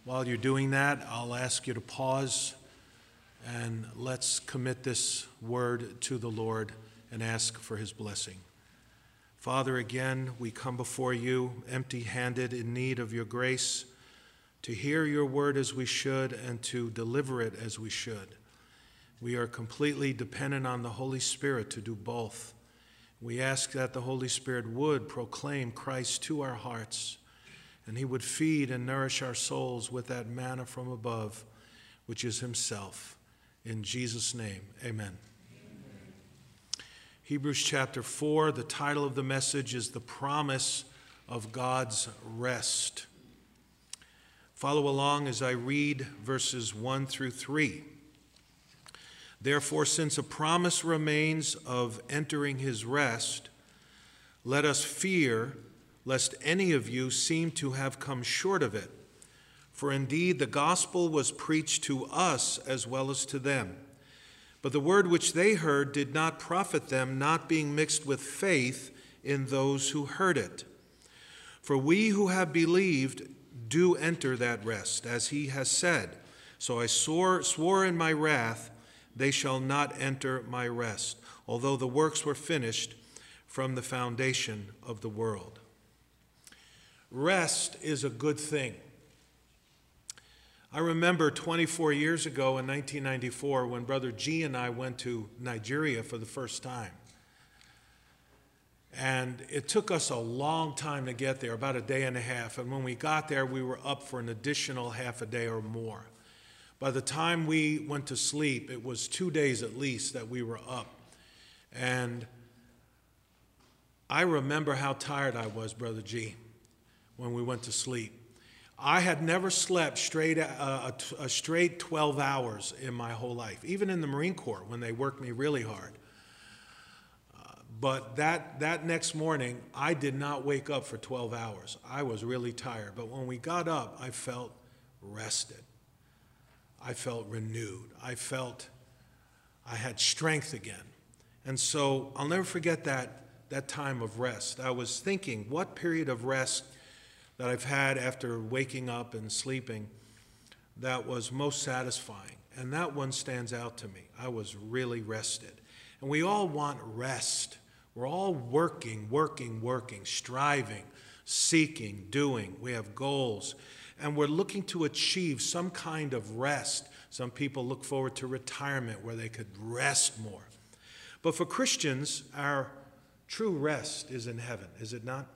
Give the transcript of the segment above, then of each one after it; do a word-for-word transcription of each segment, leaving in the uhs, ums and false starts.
While you're doing that, I'll ask you to pause and let's commit this word to the Lord and ask for his blessing. Father, again, we come before you empty-handed, in need of your grace, to hear your word as we should and to deliver it as we should. We are completely dependent on the Holy Spirit to do both. We ask that the Holy Spirit would proclaim Christ to our hearts, and he would feed and nourish our souls with that manna from above, which is himself. In Jesus' name, amen. Hebrews chapter four, the title of the message is The Promise of God's Rest. Follow along as I read verses one through three. Therefore, since a promise remains of entering his rest, let us fear lest any of you seem to have come short of it. For indeed the gospel was preached to us as well as to them. But the word which they heard did not profit them, not being mixed with faith in those who heard it. For we who have believed do enter that rest, as he has said, so I swore, swore in my wrath, they shall not enter my rest, although the works were finished from the foundation of the world. Rest is a good thing. I remember twenty-four years ago in nineteen ninety-four when Brother G and I went to Nigeria for the first time. And it took us a long time to get there, about a day and a half. And when we got there, we were up for an additional half a day or more. By the time we went to sleep, it was two days at least that we were up. And I remember how tired I was, Brother G, when we went to sleep. I had never slept straight uh, a, a straight twelve hours in my whole life, even in the Marine Corps when they worked me really hard. Uh, but that, that next morning, I did not wake up for twelve hours. I was really tired. But when we got up, I felt rested. I felt renewed. I felt I had strength again. And so I'll never forget that, that time of rest. I was thinking, what period of rest that I've had after waking up and sleeping that was most satisfying? And that one stands out to me. I was really rested. And we all want rest. We're all working, working, working, striving, seeking, doing. We have goals. And we're looking to achieve some kind of rest. Some people look forward to retirement where they could rest more. But for Christians, our true rest is in heaven, is it not?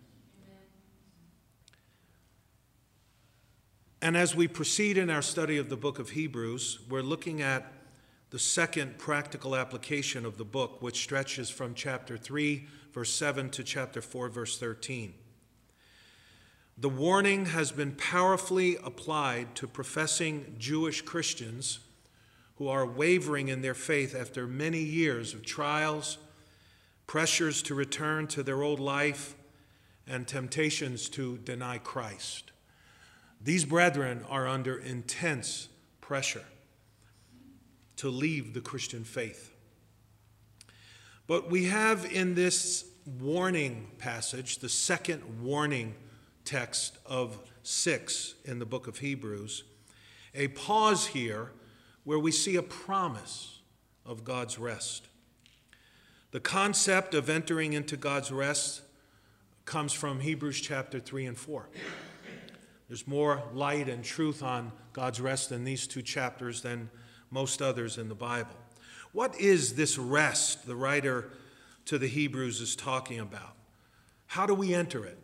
And as we proceed in our study of the book of Hebrews, we're looking at the second practical application of the book, which stretches from chapter three, verse seven, to chapter four, verse thirteen. The warning has been powerfully applied to professing Jewish Christians who are wavering in their faith after many years of trials, pressures to return to their old life, and temptations to deny Christ. These brethren are under intense pressure to leave the Christian faith. But we have in this warning passage, the second warning text of six in the book of Hebrews, a pause here where we see a promise of God's rest. The concept of entering into God's rest comes from Hebrews chapter three and four. There's more light and truth on God's rest in these two chapters than most others in the Bible. What is this rest the writer to the Hebrews is talking about? How do we enter it?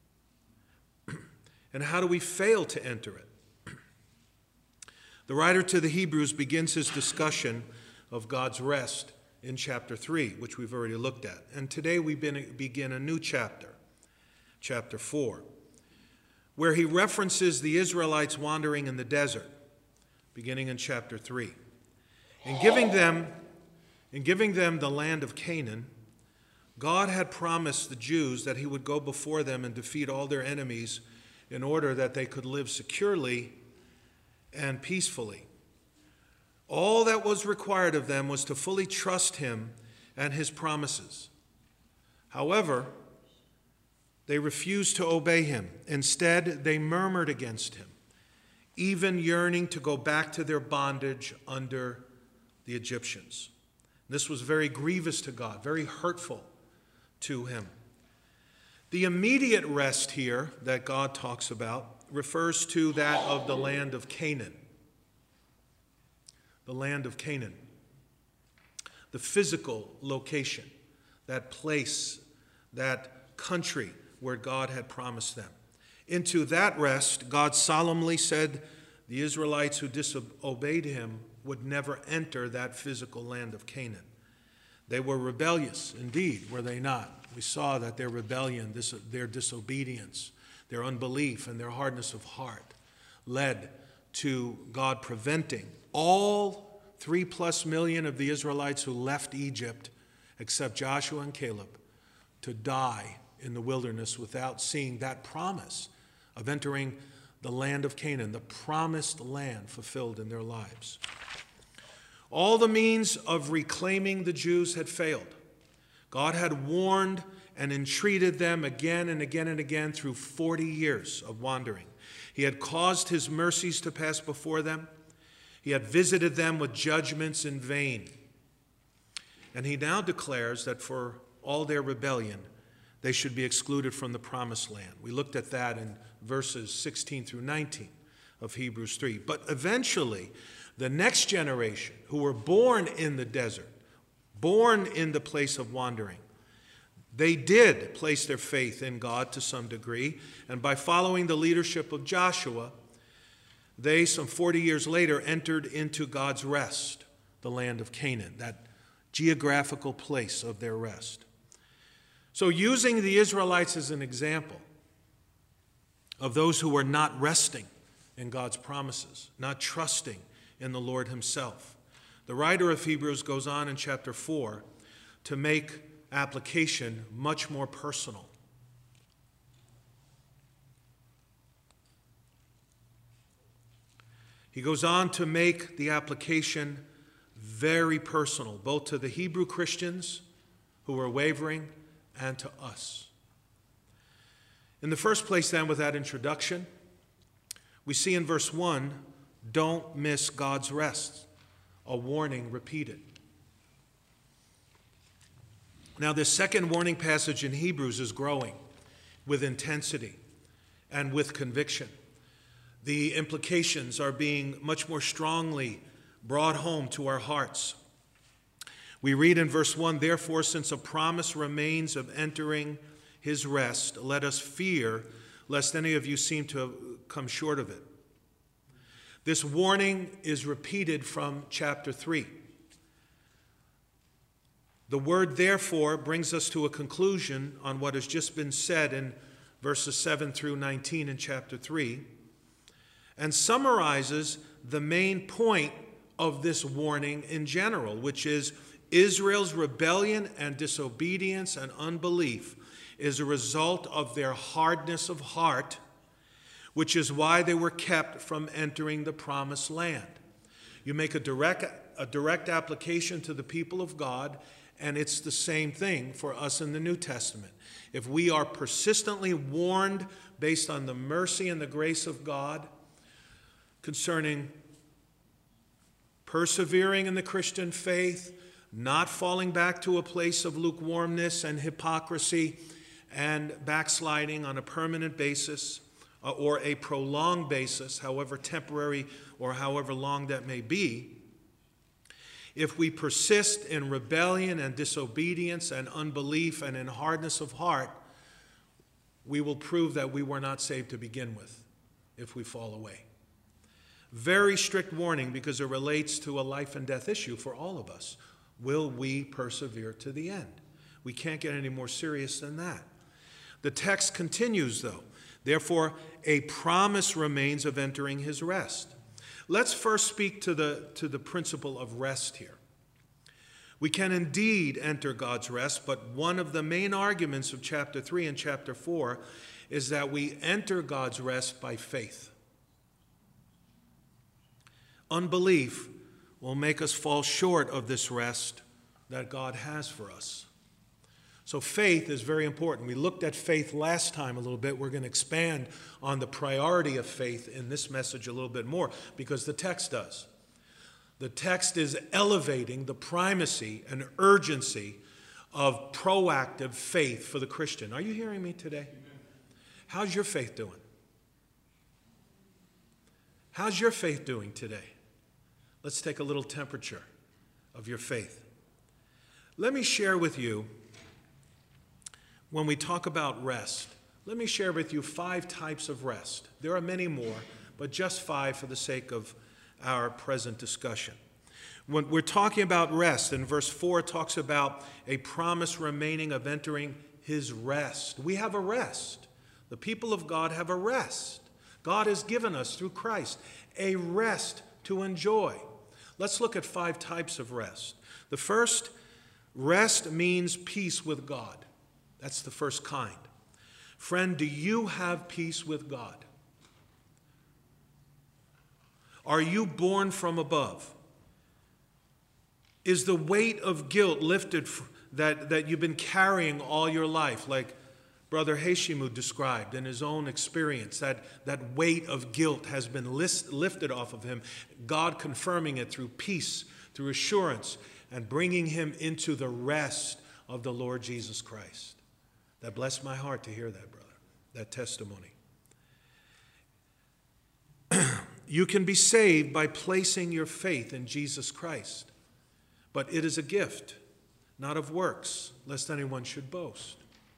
And how do we fail to enter it? The writer to the Hebrews begins his discussion of God's rest in chapter three, which we've already looked at. And today we begin a new chapter, chapter four, where he references the Israelites wandering in the desert, beginning in chapter three. In giving them, in giving them the land of Canaan, God had promised the Jews that he would go before them and defeat all their enemies in order that they could live securely and peacefully. All that was required of them was to fully trust him and his promises. However, they refused to obey him. Instead, they murmured against him. even yearning to go back to their bondage under the Egyptians. This was very grievous to God, very hurtful to him. The immediate rest here that God talks about refers to that of the land of Canaan. The land of Canaan. The physical location, that place, that country where God had promised them. Into that rest, God solemnly said the Israelites who disobeyed him would never enter that physical land of Canaan. They were rebellious, indeed, were they not? We saw that their rebellion, this, their disobedience, their unbelief, and their hardness of heart led to God preventing all three plus million of the Israelites who left Egypt, except Joshua and Caleb, to die in the wilderness without seeing that promise of entering the land of Canaan, the promised land fulfilled in their lives. All the means of reclaiming the Jews had failed. God had warned and entreated them again and again and again through forty years of wandering. He had caused his mercies to pass before them. He had visited them with judgments in vain. And he now declares that for all their rebellion, they should be excluded from the promised land. We looked at that in verses sixteen through nineteen of Hebrews three. But eventually, the next generation who were born in the desert, born in the place of wandering, they did place their faith in God to some degree. And by following the leadership of Joshua, they, some forty years later, entered into God's rest, the land of Canaan, that geographical place of their rest. So using the Israelites as an example of those who were not resting in God's promises, not trusting in the Lord himself, the writer of Hebrews goes on in chapter four to make application much more personal. He goes on to make the application very personal, both to the Hebrew Christians who were wavering and to us. In the first place, then, with that introduction, we see in verse one, don't miss God's rest, a warning repeated. Now, this second warning passage in Hebrews is growing with intensity and with conviction. The implications are being much more strongly brought home to our hearts. We read in verse one, therefore, since a promise remains of entering his rest, let us fear lest any of you seem to have come short of it. This warning is repeated from chapter three. The word therefore brings us to a conclusion on what has just been said in verses seven through nineteen in chapter three, and summarizes the main point of this warning in general, which is Israel's rebellion and disobedience and unbelief is a result of their hardness of heart, which is why they were kept from entering the promised land. You make a direct, a direct application to the people of God, and it's the same thing for us in the New Testament. If we are persistently warned based on the mercy and the grace of God concerning persevering in the Christian faith, not falling back to a place of lukewarmness and hypocrisy and backsliding on a permanent basis uh, or a prolonged basis, however temporary or however long that may be, if we persist in rebellion and disobedience and unbelief and in hardness of heart, we will prove that we were not saved to begin with if we fall away. Very strict warning because it relates to a life and death issue for all of us. Will we persevere to the end? We can't get any more serious than that. The text continues, though. Therefore, a promise remains of entering his rest. Let's first speak to the, to the principle of rest here. We can indeed enter God's rest, but one of the main arguments of chapter three and chapter four is that we enter God's rest by faith. Unbelief will make us fall short of this rest that God has for us. So faith is very important. We looked at faith last time a little bit. We're going to expand on the priority of faith in this message a little bit more because the text does. The text is elevating the primacy and urgency of proactive faith for the Christian. Are you hearing me today? How's your faith doing? How's your faith doing today? Let's take a little temperature of your faith. Let me share with you, when we talk about rest, let me share with you five types of rest. There are many more, but just five for the sake of our present discussion. When we're talking about rest, in verse four it talks about a promise remaining of entering his rest. We have a rest. The people of God have a rest. God has given us, through Christ, a rest to enjoy. Let's look at five types of rest. The first, rest means peace with God. That's the first kind. Friend, do you have peace with God? Are you born from above? Is the weight of guilt lifted that, that you've been carrying all your life, like Brother Hashimu described in his own experience, that, that weight of guilt has been list, lifted off of him, God confirming it through peace, through assurance, and bringing him into the rest of the Lord Jesus Christ. That blessed my heart to hear that, brother, that testimony. You can be saved by placing your faith in Jesus Christ, but it is a gift, not of works, lest anyone should boast.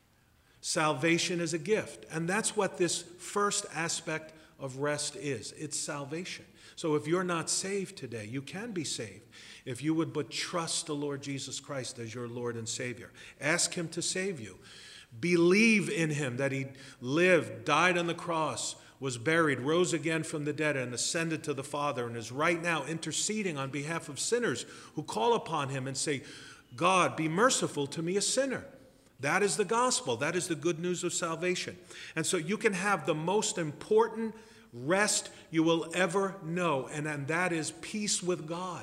Salvation is a gift, and that's what this first aspect of rest is. It's salvation. So if you're not saved today, you can be saved if you would but trust the Lord Jesus Christ as your Lord and Savior. Ask him to save you. Believe in him, that he lived, died on the cross, was buried, rose again from the dead, and ascended to the Father, and is right now interceding on behalf of sinners who call upon him and say, God, be merciful to me, a sinner. That is the gospel. That is the good news of salvation. And so you can have the most important rest you will ever know, and, and that is peace with God.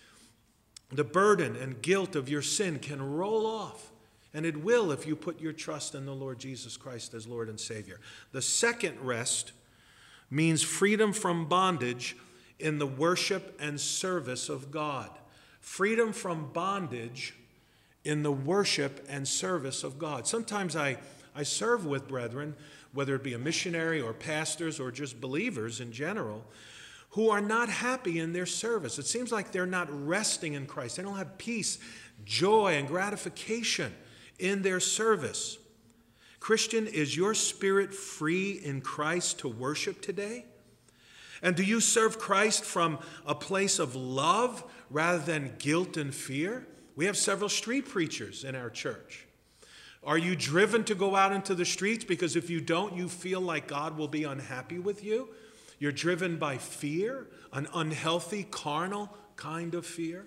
The burden and guilt of your sin can roll off. And it will if you put your trust in the Lord Jesus Christ as Lord and Savior. The second rest means freedom from bondage in the worship and service of God. Freedom from bondage in the worship and service of God. Sometimes I, I serve with brethren, whether it be a missionary or pastors or just believers in general, who are not happy in their service. It seems like they're not resting in Christ. They don't have peace, joy, and gratification in their service. Christian, is your spirit free in Christ to worship today? And do you serve Christ from a place of love rather than guilt and fear? We have several street preachers in our church. Are you driven to go out into the streets because if you don't, you feel like God will be unhappy with you? You're driven by fear, an unhealthy, carnal kind of fear?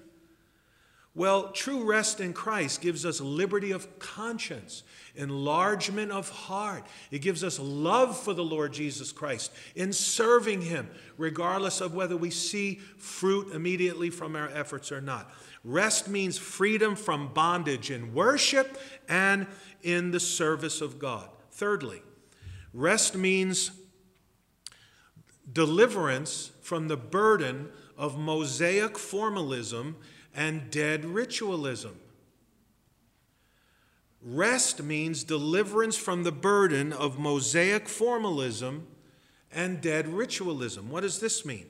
Well, true rest in Christ gives us liberty of conscience, enlargement of heart. It gives us love for the Lord Jesus Christ in serving him, regardless of whether we see fruit immediately from our efforts or not. Rest means freedom from bondage in worship and in the service of God. Thirdly, rest means deliverance from the burden of Mosaic formalism and dead ritualism. Rest means deliverance from the burden of Mosaic formalism and dead ritualism. What does this mean?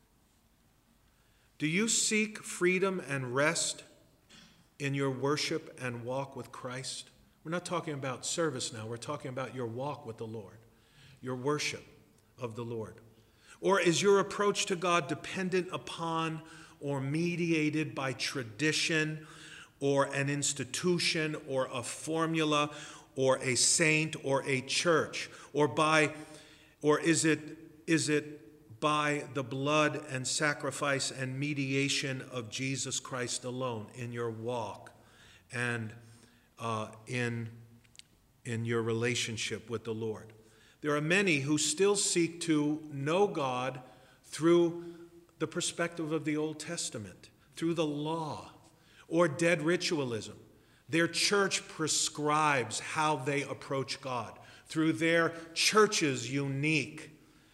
Do you seek freedom and rest in your worship and walk with Christ? We're not talking about service now. We're talking about your walk with the Lord, your worship of the Lord. Or is your approach to God dependent upon or mediated by tradition or an institution or a formula or a saint or a church? Or by, or is it, is it by the blood and sacrifice and mediation of Jesus Christ alone in your walk and uh, in, in your relationship with the Lord? There are many who still seek to know God through the perspective of the Old Testament, through the law, or dead ritualism. Their church prescribes how they approach God through their church's unique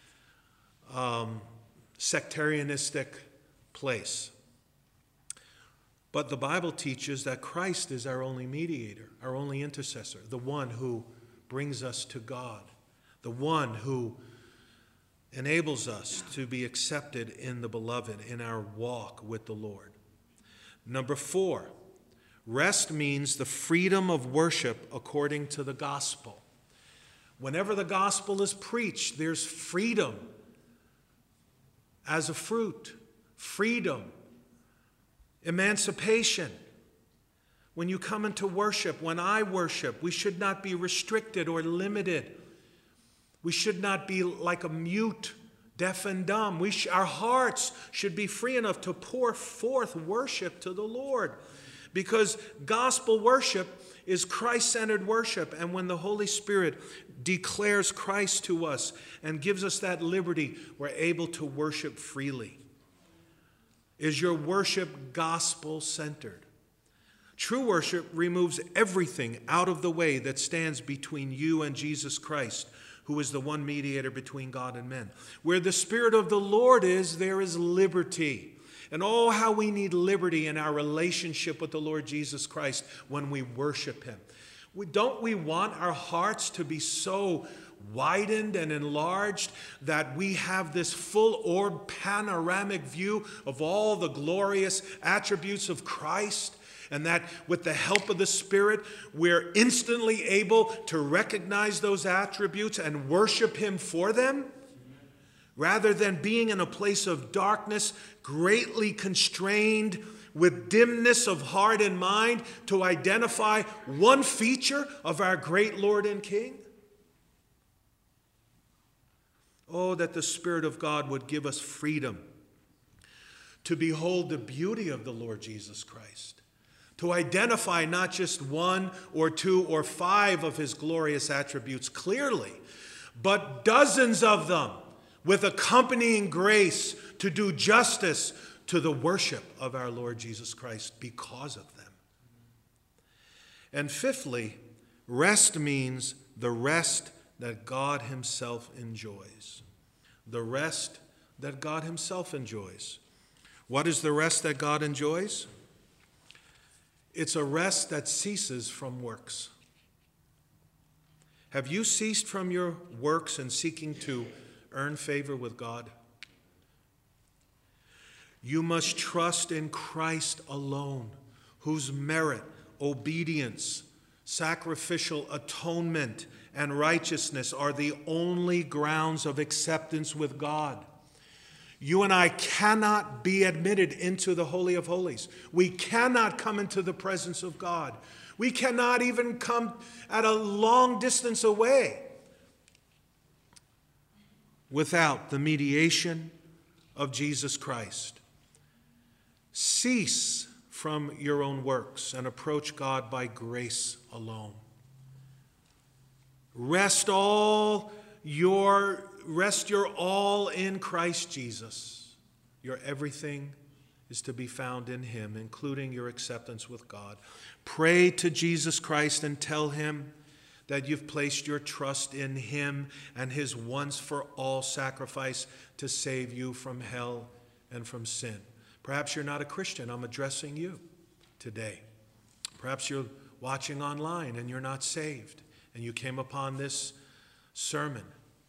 um, sectarianistic place. But the Bible teaches that Christ is our only mediator, our only intercessor, the one who brings us to God, the one who enables us to be accepted in the beloved in our walk with the Lord. Number four, rest means the freedom of worship according to the gospel. Whenever the gospel is preached, there's freedom as a fruit, freedom, emancipation. When you come into worship, when I worship, we should not be restricted or limited. We should not be like a mute, deaf and dumb. We sh- our hearts should be free enough to pour forth worship to the Lord. Because gospel worship is Christ-centered worship. And when the Holy Spirit declares Christ to us and gives us that liberty, we're able to worship freely. Is your worship gospel-centered? True worship removes everything out of the way that stands between you and Jesus Christ, who is the one mediator between God and men. Where the Spirit of the Lord is, there is liberty. And oh, how we need liberty in our relationship with the Lord Jesus Christ when we worship him. We, don't we want our hearts to be so widened and enlarged that we have this full orb panoramic view of all the glorious attributes of Christ, and that with the help of the Spirit we're instantly able to recognize those attributes and worship him for them, rather than being in a place of darkness, greatly constrained with dimness of heart and mind to identify one feature of our great Lord and King? Oh, that the Spirit of God would give us freedom to behold the beauty of the Lord Jesus Christ, to identify not just one or two or five of his glorious attributes clearly, but dozens of them with accompanying grace to do justice to the worship of our Lord Jesus Christ because of them. And fifthly, rest means the rest that God himself enjoys. The rest that God himself enjoys. What is the rest that God enjoys? It's a rest that ceases from works. Have you ceased from your works and seeking to earn favor with God? You must trust in Christ alone, whose merit, obedience, sacrificial atonement, and righteousness are the only grounds of acceptance with God. You and I cannot be admitted into the Holy of Holies. We cannot come into the presence of God. We cannot even come at a long distance away without the mediation of Jesus Christ. Cease from your own works and approach God by grace alone. Rest all your rest your all in Christ Jesus. Your everything is to be found in him, including your acceptance with God. Pray to Jesus Christ and tell him that you've placed your trust in him and his once-for-all sacrifice to save you from hell and from sin. Perhaps you're not a Christian. I'm addressing you today. Perhaps you're watching online and you're not saved, and you came upon this sermon,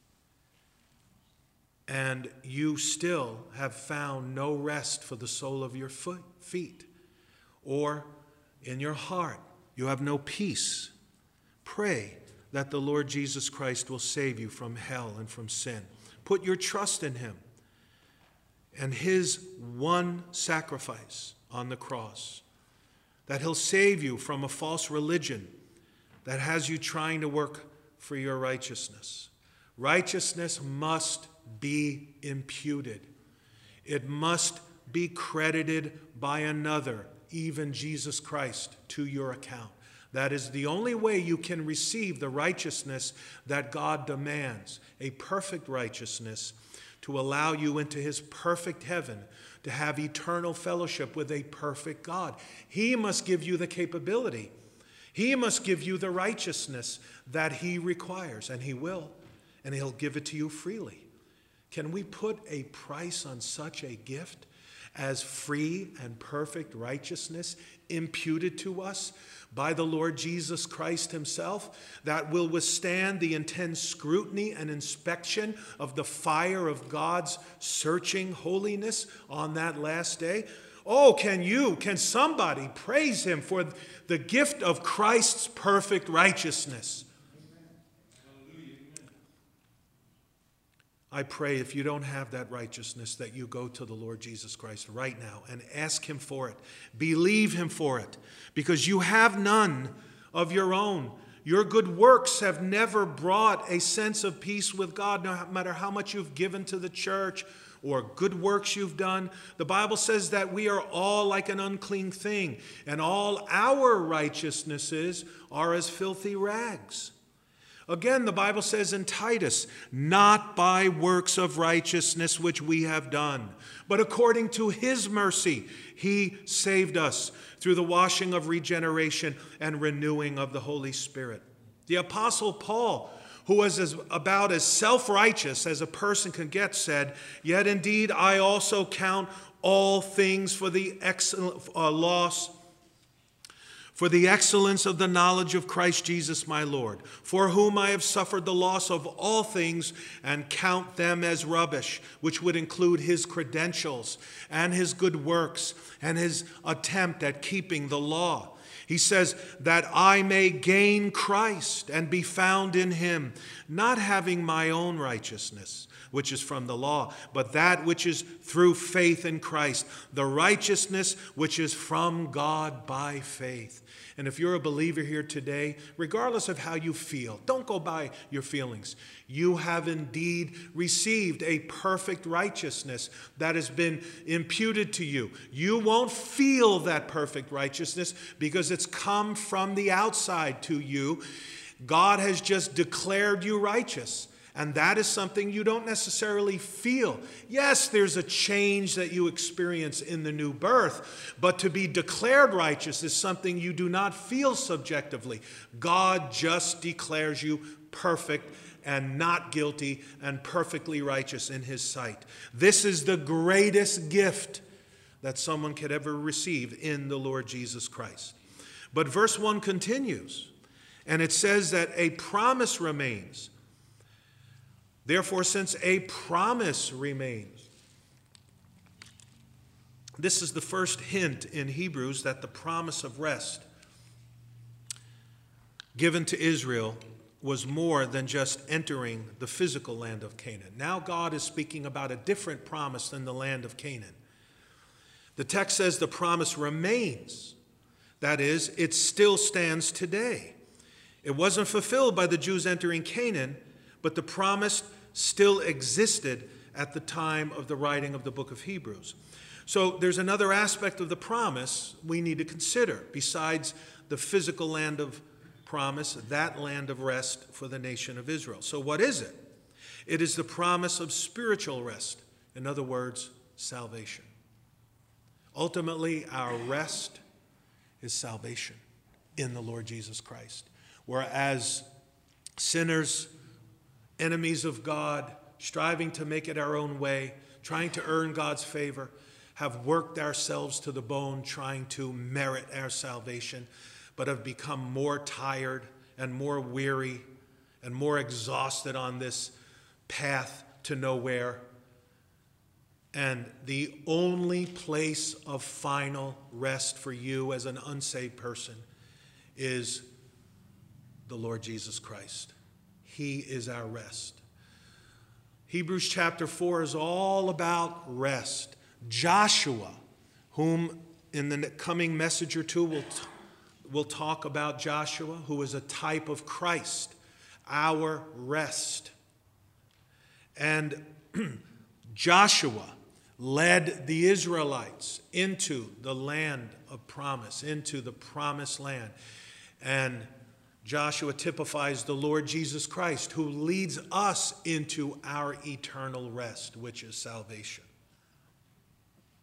and you still have found no rest for the sole of your foot, feet, or in your heart you have no peace. Pray that the Lord Jesus Christ will save you from hell and from sin. Put your trust in him and his one sacrifice on the cross, that he'll save you from a false religion that has you trying to work for your righteousness. Righteousness must be imputed. It must be credited by another, even Jesus Christ, to your account. That is the only way you can receive the righteousness that God demands, a perfect righteousness, to allow you into his perfect heaven, to have eternal fellowship with a perfect God. He must give you the capability He must give you the righteousness that he requires, and he will, and he'll give it to you freely. Can we put a price on such a gift as free and perfect righteousness imputed to us by the Lord Jesus Christ himself, that will withstand the intense scrutiny and inspection of the fire of God's searching holiness on that last day? Oh, can you, can somebody praise him for the gift of Christ's perfect righteousness? I pray if you don't have that righteousness that you go to the Lord Jesus Christ right now and ask him for it. Believe him for it, because you have none of your own. Your good works have never brought a sense of peace with God, no matter how much you've given to the church or good works you've done. The Bible says that we are all like an unclean thing, and all our righteousnesses are as filthy rags. Again, the Bible says in Titus, not by works of righteousness which we have done, but according to his mercy, he saved us through the washing of regeneration and renewing of the Holy Spirit. The Apostle Paul, who was as, about as self-righteous as a person can get, said, yet indeed I also count all things for the excellent uh, loss for the excellence of the knowledge of Christ Jesus my Lord, for whom I have suffered the loss of all things and count them as rubbish, which would include his credentials and his good works and his attempt at keeping the law. He says, that I may gain Christ and be found in him, not having my own righteousness, which is from the law, but that which is through faith in Christ, the righteousness which is from God by faith. And if you're a believer here today, regardless of how you feel, don't go by your feelings. You have indeed received a perfect righteousness that has been imputed to you. You won't feel that perfect righteousness because it's come from the outside to you. God has just declared you righteous. And that is something you don't necessarily feel. Yes, there's a change that you experience in the new birth, but to be declared righteous is something you do not feel subjectively. God just declares you perfect and not guilty and perfectly righteous in his sight. This is the greatest gift that someone could ever receive in the Lord Jesus Christ. But verse one continues, and it says that a promise remains. Therefore, since a promise remains, this is the first hint in Hebrews that the promise of rest given to Israel was more than just entering the physical land of Canaan. Now God is speaking about a different promise than the land of Canaan. The text says the promise remains. That is, it still stands today. It wasn't fulfilled by the Jews entering Canaan, but the promise still existed at the time of the writing of the book of Hebrews. So there's another aspect of the promise we need to consider besides the physical land of promise, that land of rest for the nation of Israel. So what is it? It is the promise of spiritual rest. In other words, salvation. Ultimately, our rest is salvation in the Lord Jesus Christ. Whereas sinners, enemies of God, striving to make it our own way, trying to earn God's favor, have worked ourselves to the bone trying to merit our salvation, but have become more tired and more weary and more exhausted on this path to nowhere. And the only place of final rest for you as an unsaved person is the Lord Jesus Christ. He is our rest. Hebrews chapter four is all about rest. Joshua, whom in the coming message or two we'll, t- we'll talk about Joshua, who is a type of Christ, our rest. And Joshua led the Israelites into the land of promise, into the promised land. And Joshua typifies the Lord Jesus Christ, who leads us into our eternal rest, which is salvation.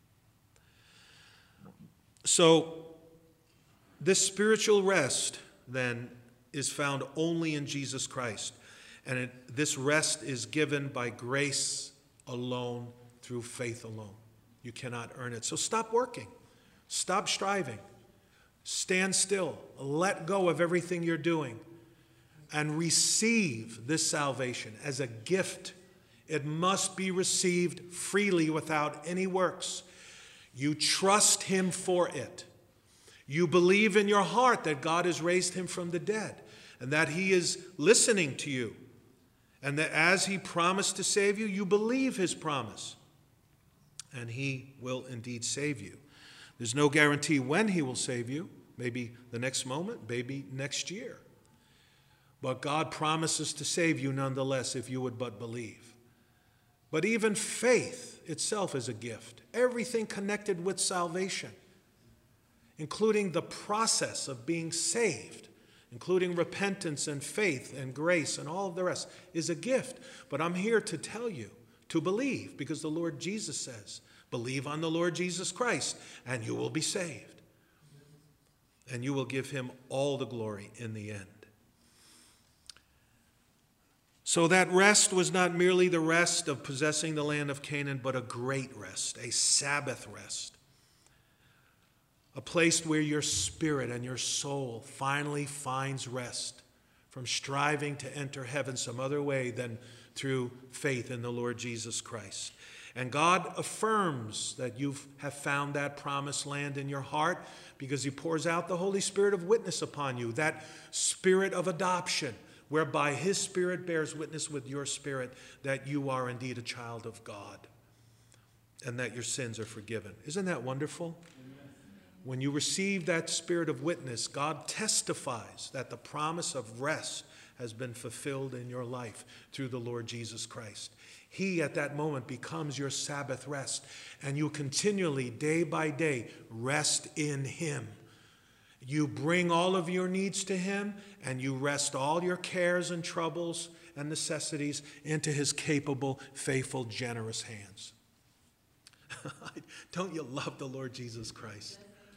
So, this spiritual rest then, is found only in Jesus Christ. And it, this rest is given by grace alone, through faith alone. You cannot earn it. So stop working. Stop striving. Stand still. Let go of everything you're doing. And receive this salvation as a gift. It must be received freely without any works. You trust him for it. You believe in your heart that God has raised him from the dead and that he is listening to you. And that as he promised to save you, you believe his promise. And he will indeed save you. There's no guarantee when he will save you. Maybe the next moment, maybe next year. But God promises to save you nonetheless if you would but believe. But even faith itself is a gift. Everything connected with salvation, including the process of being saved, including repentance and faith and grace and all of the rest, is a gift. But I'm here to tell you to believe, because the Lord Jesus says, believe on the Lord Jesus Christ and you will be saved. And you will give him all the glory in the end. So that rest was not merely the rest of possessing the land of Canaan, but a great rest, a Sabbath rest. A place where your spirit and your soul finally finds rest from striving to enter heaven some other way than through faith in the Lord Jesus Christ. And God affirms that you have found that promised land in your heart because he pours out the Holy Spirit of witness upon you, that spirit of adoption, whereby his spirit bears witness with your spirit that you are indeed a child of God and that your sins are forgiven. Isn't that wonderful? When you receive that spirit of witness, God testifies that the promise of rest has been fulfilled in your life through the Lord Jesus Christ. He at that moment becomes your Sabbath rest, and you continually, day by day, rest in him. You bring all of your needs to him, and you rest all your cares and troubles and necessities into his capable, faithful, generous hands. Don't you love the Lord Jesus Christ?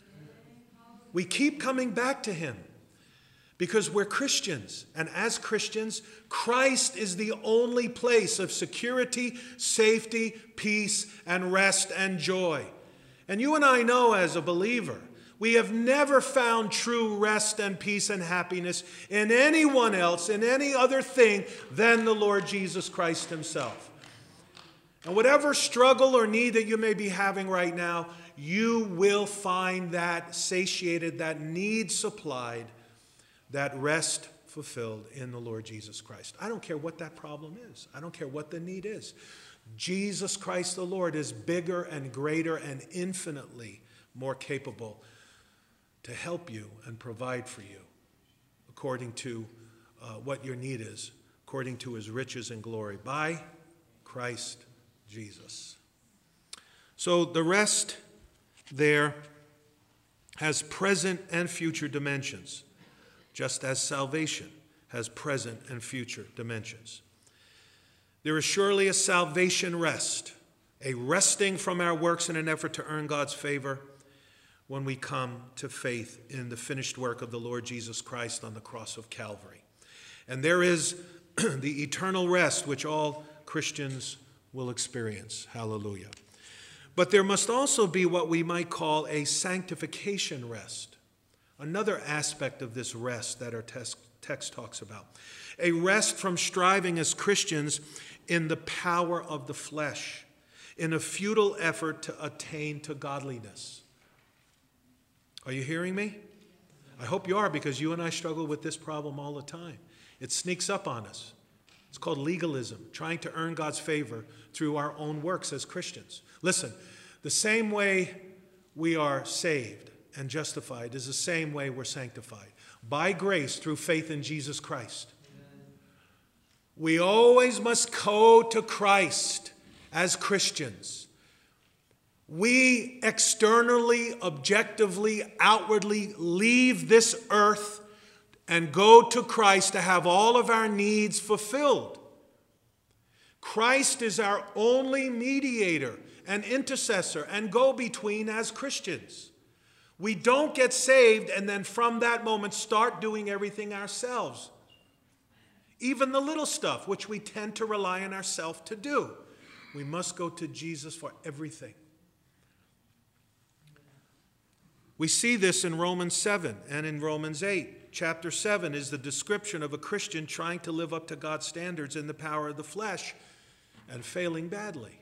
We keep coming back to him because we're Christians. And as Christians, Christ is the only place of security, safety, peace, and rest and joy. And you and I know as a believer, we have never found true rest and peace and happiness in anyone else, in any other thing than the Lord Jesus Christ himself. And whatever struggle or need that you may be having right now, you will find that satiated, that need supplied, that rest fulfilled in the Lord Jesus Christ. I don't care what that problem is. I don't care what the need is. Jesus Christ the Lord is bigger and greater and infinitely more capable to help you and provide for you according to uh, what your need is, according to his riches and glory, by Christ Jesus. So the rest there has present and future dimensions, just as salvation has present and future dimensions. There is surely a salvation rest, a resting from our works in an effort to earn God's favor when we come to faith in the finished work of the Lord Jesus Christ on the cross of Calvary. And there is the eternal rest which all Christians will experience. Hallelujah. But there must also be what we might call a sanctification rest, another aspect of this rest that our text, text talks about. A rest from striving as Christians in the power of the flesh, in a futile effort to attain to godliness. Are you hearing me? I hope you are, because you and I struggle with this problem all the time. It sneaks up on us. It's called legalism, trying to earn God's favor through our own works as Christians. Listen, the same way we are saved and justified is the same way we're sanctified. By grace through faith in Jesus Christ. We always must go to Christ as Christians. We externally, objectively, outwardly leave this earth and go to Christ to have all of our needs fulfilled. Christ is our only mediator and intercessor and go-between as Christians. We don't get saved and then from that moment start doing everything ourselves. Even the little stuff, which we tend to rely on ourselves to do. We must go to Jesus for everything. We see this in Romans seven and in Romans eight. Chapter seven is the description of a Christian trying to live up to God's standards in the power of the flesh and failing badly.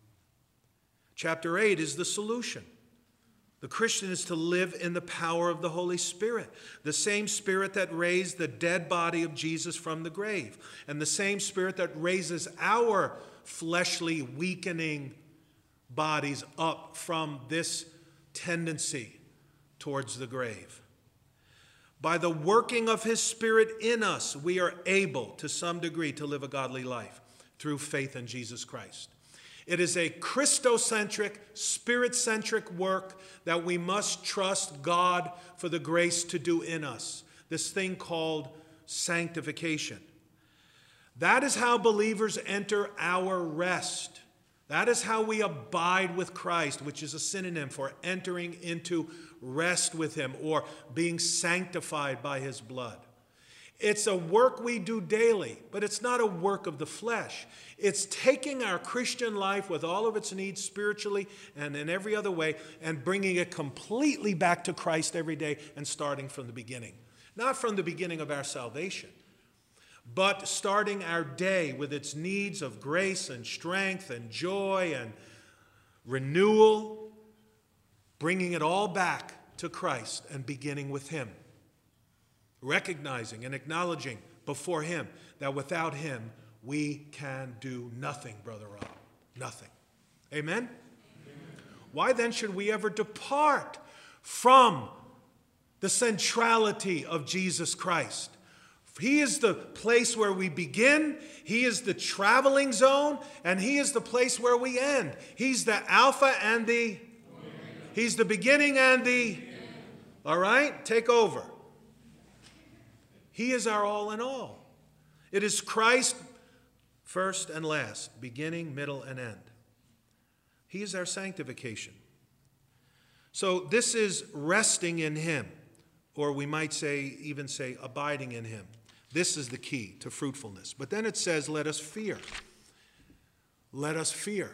Chapter eight is the solution. The Christian is to live in the power of the Holy Spirit, the same Spirit that raised the dead body of Jesus from the grave, and the same Spirit that raises our fleshly, weakening bodies up from this tendency towards the grave. By the working of His Spirit in us, we are able, to some degree, to live a godly life through faith in Jesus Christ. It is a Christocentric, Spirit-centric work that we must trust God for the grace to do in us. This thing called sanctification. That is how believers enter our rest. That is how we abide with Christ, which is a synonym for entering into rest with Him or being sanctified by His blood. It's a work we do daily, but it's not a work of the flesh. It's taking our Christian life with all of its needs spiritually and in every other way and bringing it completely back to Christ every day and starting from the beginning. Not from the beginning of our salvation, but starting our day with its needs of grace and strength and joy and renewal, bringing it all back to Christ and beginning with Him. Recognizing and acknowledging before Him that without Him we can do nothing, Brother Rob. Nothing. Amen? Amen? Why then should we ever depart from the centrality of Jesus Christ? He is the place where we begin, He is the traveling zone, and He is the place where we end. He's the Alpha and the... He's the beginning and the... All right? Take over. He is our all in all. It is Christ first and last, beginning, middle, and end. He is our sanctification. So this is resting in Him, or we might say, even say, abiding in Him. This is the key to fruitfulness. But then it says, let us fear. Let us fear.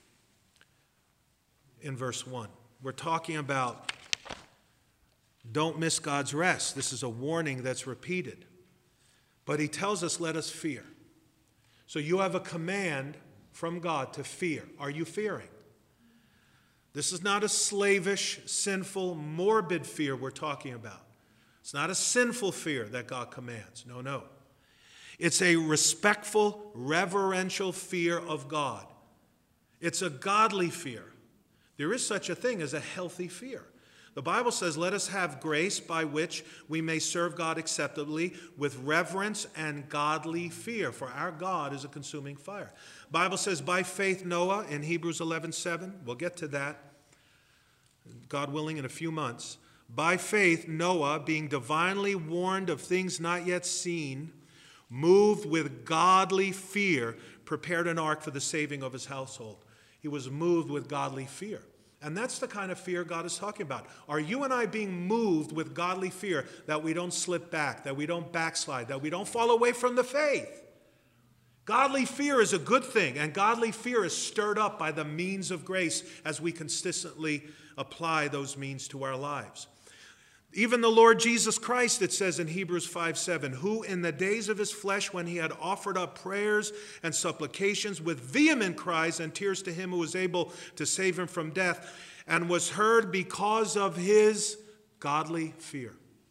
In verse one, we're talking about don't miss God's rest. This is a warning that's repeated. But He tells us, let us fear. So you have a command from God to fear. Are you fearing? This is not a slavish, sinful, morbid fear we're talking about. It's not a sinful fear that God commands. No, no. It's a respectful, reverential fear of God. It's a godly fear. There is such a thing as a healthy fear. The Bible says, let us have grace by which we may serve God acceptably with reverence and godly fear, for our God is a consuming fire. The Bible says, by faith Noah, in Hebrews eleven seven, we'll get to that, God willing, in a few months. By faith Noah, being divinely warned of things not yet seen, moved with godly fear, prepared an ark for the saving of his household. He was moved with godly fear. And that's the kind of fear God is talking about. Are you and I being moved with godly fear that we don't slip back, that we don't backslide, that we don't fall away from the faith? Godly fear is a good thing, and godly fear is stirred up by the means of grace as we consistently apply those means to our lives. Even the Lord Jesus Christ, it says in Hebrews five seven, who in the days of his flesh, when he had offered up prayers and supplications with vehement cries and tears to him who was able to save him from death, and was heard because of his godly fear.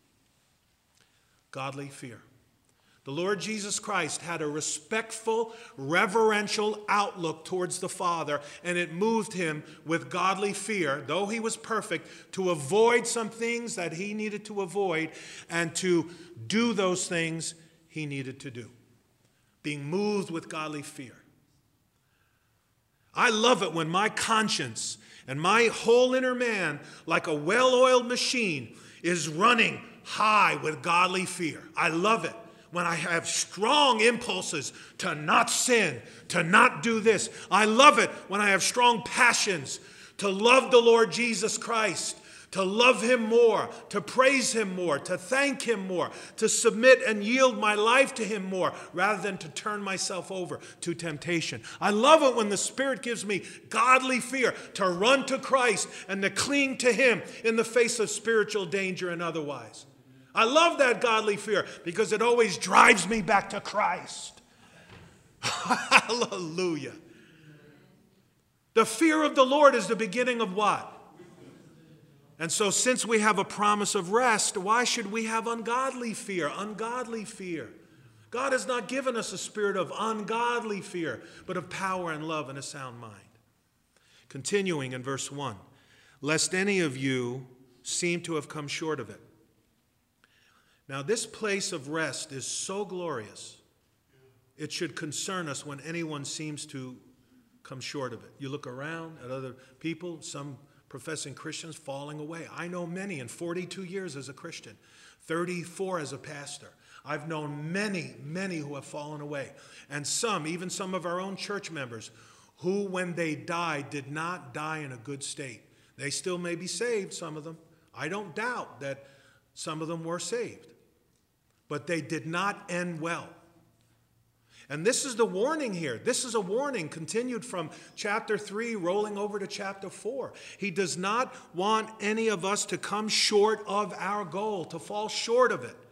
Godly fear. The Lord Jesus Christ had a respectful, reverential outlook towards the Father, and it moved him with godly fear, though he was perfect, to avoid some things that he needed to avoid and to do those things he needed to do. Being moved with godly fear. I love it when my conscience and my whole inner man, like a well-oiled machine, is running high with godly fear. I love it. When I have strong impulses to not sin, to not do this. I love it when I have strong passions to love the Lord Jesus Christ, to love him more, to praise him more, to thank him more, to submit and yield my life to him more, rather than to turn myself over to temptation. I love it when the Spirit gives me godly fear to run to Christ and to cling to him in the face of spiritual danger and otherwise. I love that godly fear because it always drives me back to Christ. Hallelujah. The fear of the Lord is the beginning of what? And so since we have a promise of rest, why should we have ungodly fear? Ungodly fear. God has not given us a spirit of ungodly fear, but of power and love and a sound mind. Continuing in verse one, lest any of you seem to have come short of it. Now this place of rest is so glorious, it should concern us when anyone seems to come short of it. You look around at other people, some professing Christians falling away. I know many in forty-two years as a Christian, thirty-four as a pastor. I've known many, many who have fallen away. And some, even some of our own church members, who when they died did not die in a good state. They still may be saved, some of them. I don't doubt that some of them were saved. But they did not end well. And this is the warning here. This is a warning continued from chapter three, rolling over to chapter four. He does not want any of us to come short of our goal, to fall short of it.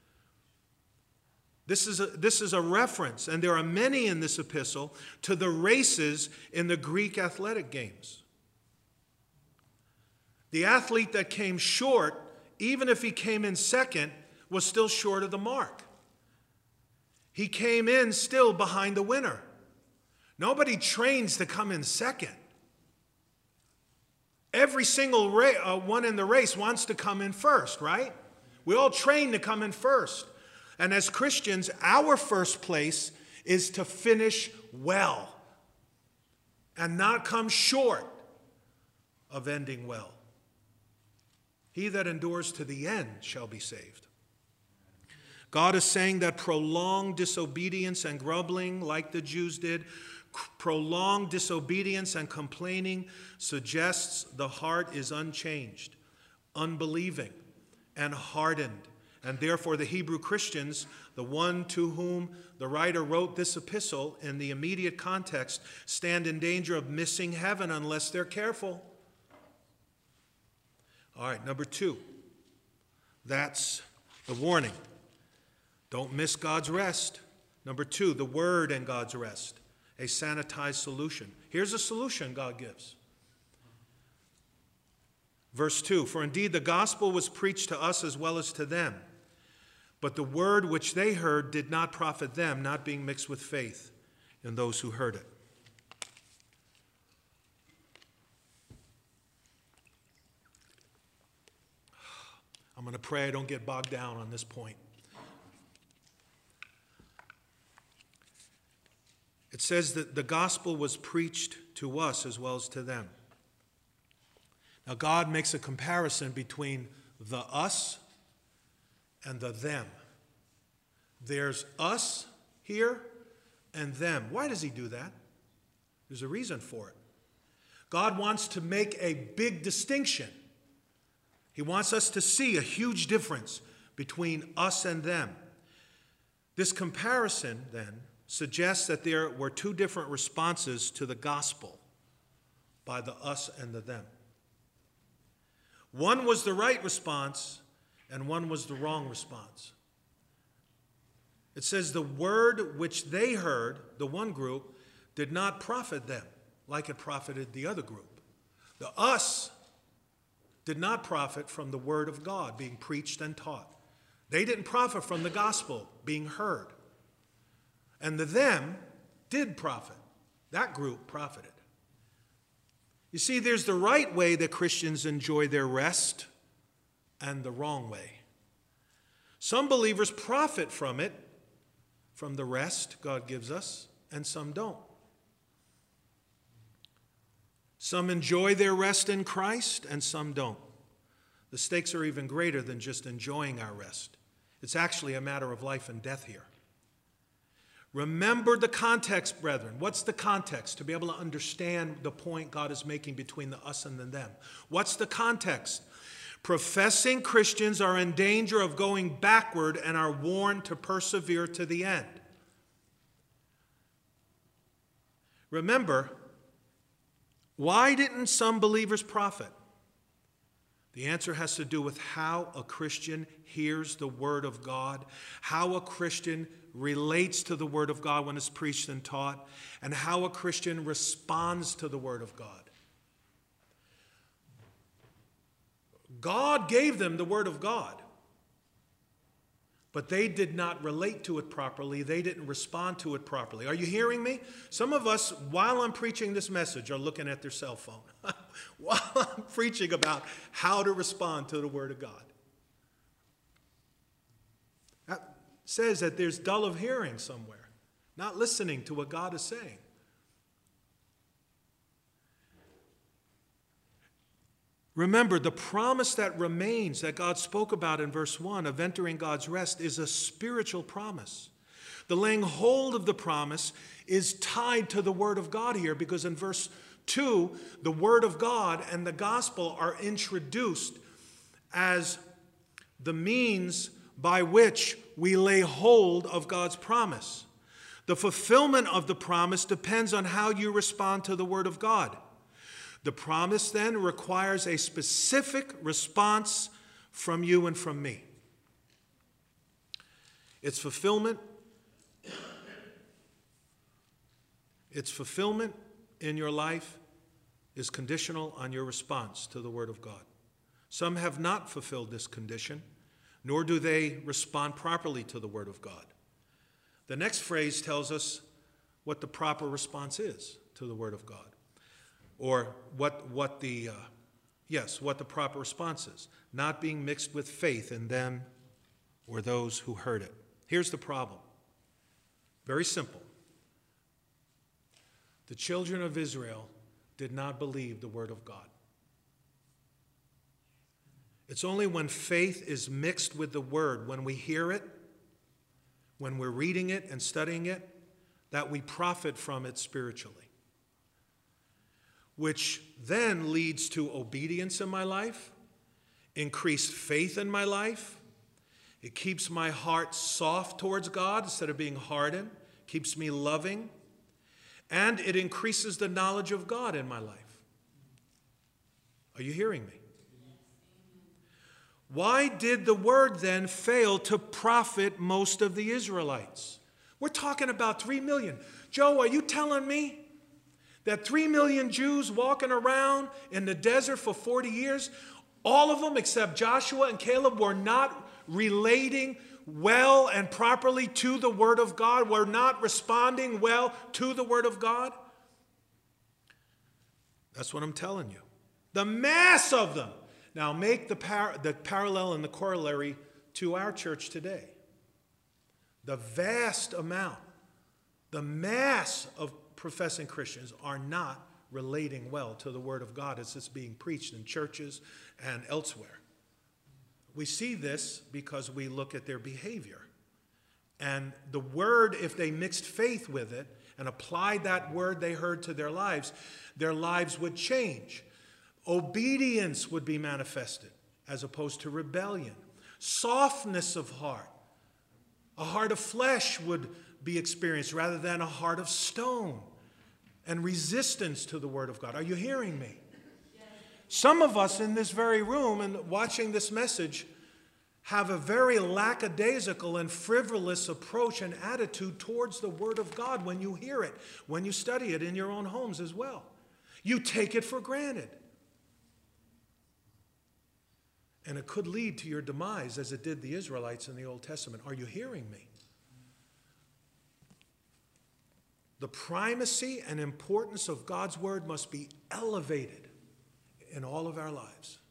This is a, this is a reference, and there are many in this epistle, to the races in the Greek athletic games. The athlete that came short, even if he came in second, was still short of the mark. He came in still behind the winner. Nobody trains to come in second. Every single ra- uh, one in the race wants to come in first, right? We all train to come in first. And as Christians, our first place is to finish well and not come short of ending well. He that endures to the end shall be saved. God is saying that prolonged disobedience and grumbling, like the Jews did, prolonged disobedience and complaining suggests the heart is unchanged, unbelieving, and hardened. And therefore the Hebrew Christians, the one to whom the writer wrote this epistle in the immediate context, stand in danger of missing heaven unless they're careful. All right, number two. That's the warning. Don't miss God's rest. Number two, the word and God's rest. A sanitized solution. Here's a solution God gives. Verse two, for indeed the gospel was preached to us as well as to them. But the word which they heard did not profit them, not being mixed with faith in those who heard it. I'm going to pray I don't get bogged down on this point. It says that the gospel was preached to us as well as to them. Now, God makes a comparison between the us and the them. There's us here and them. Why does he do that? There's a reason for it. God wants to make a big distinction. He wants us to see a huge difference between us and them. This comparison, then, suggests that there were two different responses to the gospel by the us and the them. One was the right response, and one was the wrong response. It says the word which they heard, the one group, did not profit them like it profited the other group. The us did not profit from the word of God being preached and taught. They didn't profit from the gospel being heard. And the them did profit. That group profited. You see, there's the right way that Christians enjoy their rest and the wrong way. Some believers profit from it, from the rest God gives us, and some don't. Some enjoy their rest in Christ, and some don't. The stakes are even greater than just enjoying our rest. It's actually a matter of life and death here. Remember the context, brethren. What's the context? To be able to understand the point God is making between the us and the them. What's the context? Professing Christians are in danger of going backward and are warned to persevere to the end. Remember, why didn't some believers profit? The answer has to do with how a Christian hears the Word of God, how a Christian relates to the Word of God when it's preached and taught, and how a Christian responds to the Word of God. God gave them the Word of God, but they did not relate to it properly. They didn't respond to it properly. Are you hearing me? Some of us, while I'm preaching this message, are looking at their cell phone while I'm preaching about how to respond to the Word of God. That says that there's dull of hearing somewhere, not listening to what God is saying. Remember, the promise that remains that God spoke about in verse one of entering God's rest is a spiritual promise. The laying hold of the promise is tied to the Word of God here, because in verse two, the Word of God and the gospel are introduced as the means by which we lay hold of God's promise. The fulfillment of the promise depends on how you respond to the Word of God. The promise then requires a specific response from you and from me. Its fulfillment, its fulfillment in your life is conditional on your response to the Word of God. Some have not fulfilled this condition, nor do they respond properly to the Word of God. The next phrase tells us what the proper response is to the Word of God. Or what, what the, uh, yes, what the proper response is. Not being mixed with faith in them or those who heard it. Here's the problem. Very simple. The children of Israel did not believe the Word of God. It's only when faith is mixed with the Word, when we hear it, when we're reading it and studying it, that we profit from it spiritually. Which then leads to obedience in my life, increased faith in my life. It keeps my heart soft towards God instead of being hardened, keeps me loving, and it increases the knowledge of God in my life. Are you hearing me? Why did the Word then fail to profit most of the Israelites? We're talking about three million. Joe, are you telling me that three million Jews walking around in the desert for forty years, all of them except Joshua and Caleb were not relating well and properly to the Word of God, were not responding well to the Word of God? That's what I'm telling you. The mass of them. Now make the, par- the parallel and the corollary to our church today. The vast amount, the mass of professing Christians are not relating well to the Word of God as it's being preached in churches and elsewhere. We see this because we look at their behavior. And the Word, if they mixed faith with it and applied that Word they heard to their lives, their lives would change. Obedience would be manifested as opposed to rebellion. Softness of heart. A heart of flesh would be experienced rather than a heart of stone, and resistance to the Word of God. Are you hearing me? Yes. Some of us in this very room and watching this message have a very lackadaisical and frivolous approach and attitude towards the Word of God when you hear it, when you study it in your own homes as well. You take it for granted. And it could lead to your demise as it did the Israelites in the Old Testament. Are you hearing me? The primacy and importance of God's Word must be elevated in all of our lives.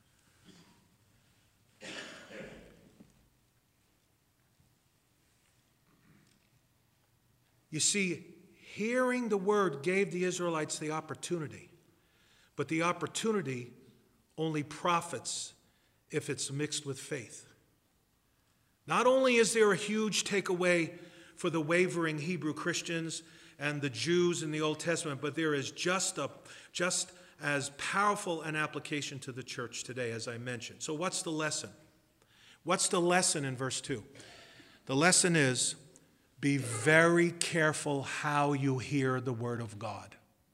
You see, hearing the Word gave the Israelites the opportunity, but the opportunity only profits if it's mixed with faith. Not only is there a huge takeaway for the wavering Hebrew Christians and the Jews in the Old Testament, but there is just a just as powerful an application to the church today, as I mentioned. So what's the lesson? What's the lesson in verse two? The lesson is, be very careful how you hear the word of God.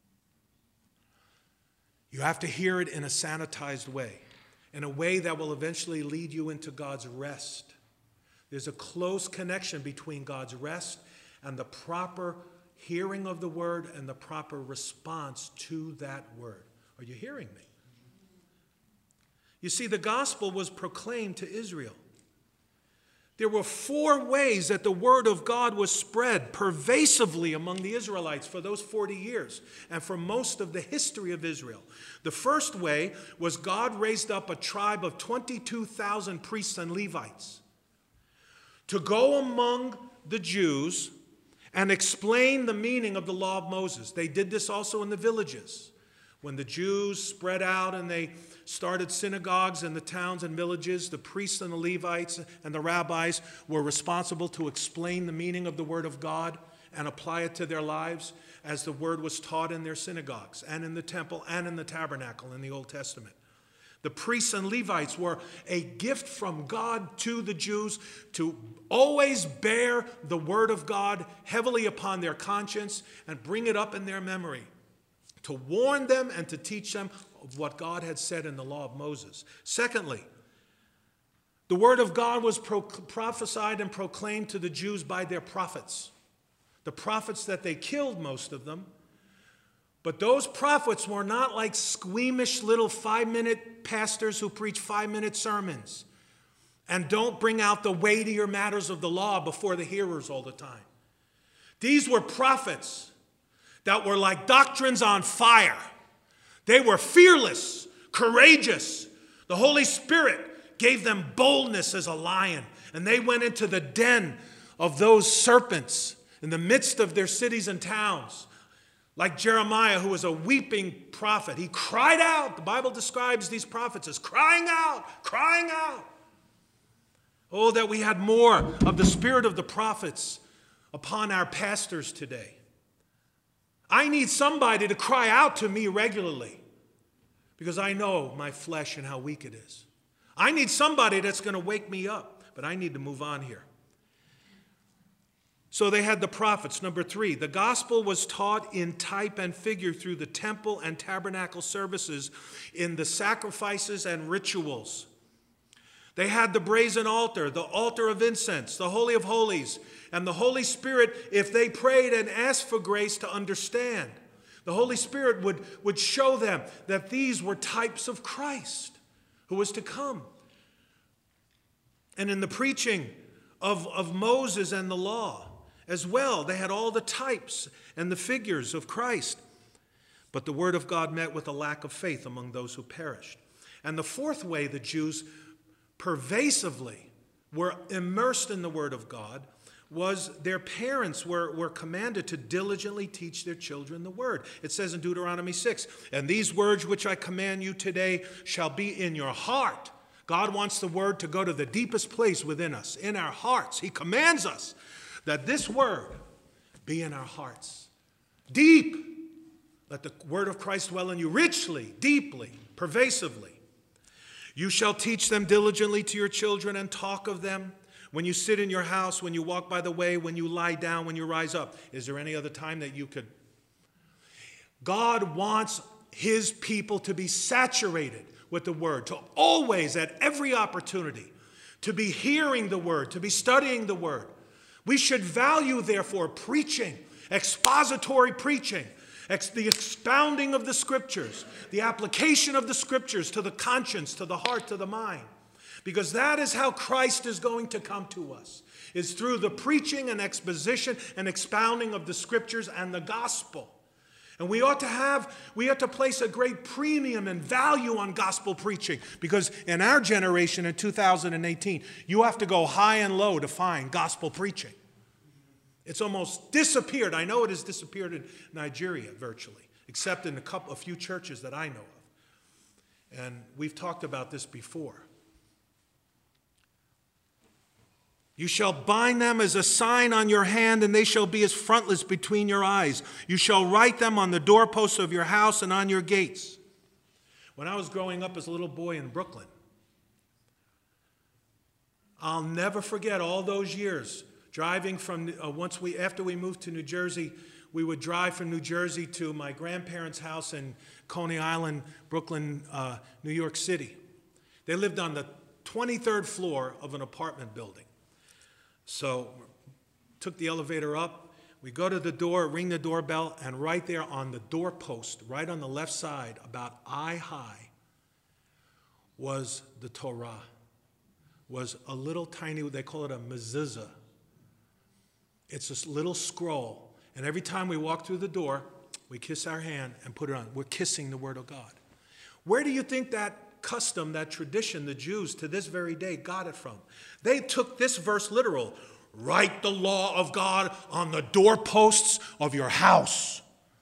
You have to hear it in a sanitized way, in a way that will eventually lead you into God's rest. There's a close connection between God's rest and the proper hearing of the word and the proper response to that word. Are you hearing me? You see, the gospel was proclaimed to Israel. There were four ways that the word of God was spread pervasively among the Israelites for those forty years and for most of the history of Israel. The first way was God raised up a tribe of twenty-two thousand priests and Levites to go among the Jews and explain the meaning of the law of Moses. They did this also in the villages. When the Jews spread out and they started synagogues in the towns and villages, the priests and the Levites and the rabbis were responsible to explain the meaning of the word of God and apply it to their lives as the word was taught in their synagogues and in the temple and in the tabernacle in the Old Testament. The priests and Levites were a gift from God to the Jews to always bear the word of God heavily upon their conscience and bring it up in their memory, to warn them and to teach them of what God had said in the law of Moses. Secondly, the word of God was pro- prophesied and proclaimed to the Jews by their prophets. The prophets that they killed, most of them. But those prophets were not like squeamish little five-minute pastors who preach five-minute sermons and don't bring out the weightier matters of the law before the hearers all the time. These were prophets that were like doctrines on fire. They were fearless, courageous. The Holy Spirit gave them boldness as a lion, and they went into the den of those serpents in the midst of their cities and towns. Like Jeremiah, who was a weeping prophet. He cried out. The Bible describes these prophets as crying out, crying out. Oh, that we had more of the spirit of the prophets upon our pastors today. I need somebody to cry out to me regularly because I know my flesh and how weak it is. I need somebody that's going to wake me up, but I need to move on here. So they had the prophets. Number three, the gospel was taught in type and figure through the temple and tabernacle services in the sacrifices and rituals. They had the brazen altar, the altar of incense, the Holy of Holies, and the Holy Spirit, if they prayed and asked for grace to understand, the Holy Spirit would, would show them that these were types of Christ who was to come. And in the preaching of, of Moses and the law, as well, they had all the types and the figures of Christ. But the word of God met with a lack of faith among those who perished. And the fourth way the Jews pervasively were immersed in the word of God was their parents were, were commanded to diligently teach their children the word. It says in Deuteronomy six, and these words which I command you today shall be in your heart. God wants the word to go to the deepest place within us, in our hearts. He commands us that this word be in our hearts. Deep. Let the word of Christ dwell in you richly, deeply, pervasively. You shall teach them diligently to your children and talk of them when you sit in your house, when you walk by the way, when you lie down, when you rise up. Is there any other time that you could? God wants his people to be saturated with the word, to always, at every opportunity, to be hearing the word, to be studying the word. We should value, therefore, preaching, expository preaching, ex- the expounding of the scriptures, the application of the scriptures to the conscience, to the heart, to the mind. Because that is how Christ is going to come to us, is through the preaching and exposition and expounding of the scriptures and the gospel. And we ought to have, we ought to place a great premium and value on gospel preaching, because in our generation in two thousand eighteen, you have to go high and low to find gospel preaching. It's almost disappeared. I know it has disappeared in Nigeria virtually, except in a couple, a few churches that I know of. And we've talked about this before. You shall bind them as a sign on your hand, and they shall be as frontlets between your eyes. You shall write them on the doorposts of your house and on your gates. When I was growing up as a little boy in Brooklyn, I'll never forget all those years driving from, uh, once we, after we moved to New Jersey, we would drive from New Jersey to my grandparents' house in Coney Island, Brooklyn, uh, New York City. They lived on the twenty-third floor of an apartment building. So took the elevator up, we go to the door, ring the doorbell, and right there on the doorpost, right on the left side, about eye high, was the Torah, was a little tiny, they call it a mezuzah. It's this little scroll, and every time we walk through the door, we kiss our hand and put it on. We're kissing the Word of God. Where do you think that custom, that tradition, the Jews to this very day got it from? They took this verse literal. Write the law of God on the doorposts of your house.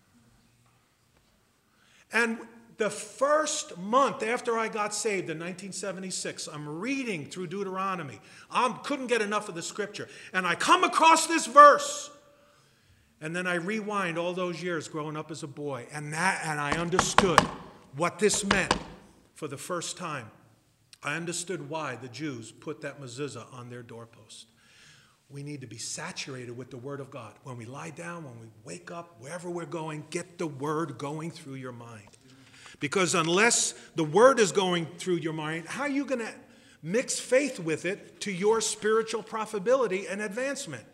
And the first month after I got saved in nineteen seventy-six, I'm reading through Deuteronomy. I couldn't get enough of the scripture. And I come across this verse. And then I rewind all those years growing up as a boy. And, that, and I understood what this meant for the first time. I understood why the Jews put that mezuzah on their doorpost. We need to be saturated with the Word of God. When we lie down, when we wake up, wherever we're going, get the Word going through your mind. Because unless the Word is going through your mind, how are you going to mix faith with it to your spiritual profitability and advancement?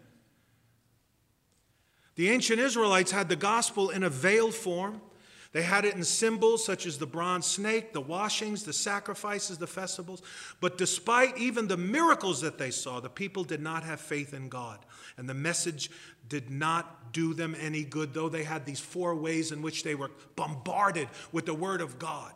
The ancient Israelites had the gospel in a veiled form. They had it in symbols such as the bronze snake, the washings, the sacrifices, the festivals. But despite even the miracles that they saw, the people did not have faith in God. And the message did not do them any good, though they had these four ways in which they were bombarded with the Word of God.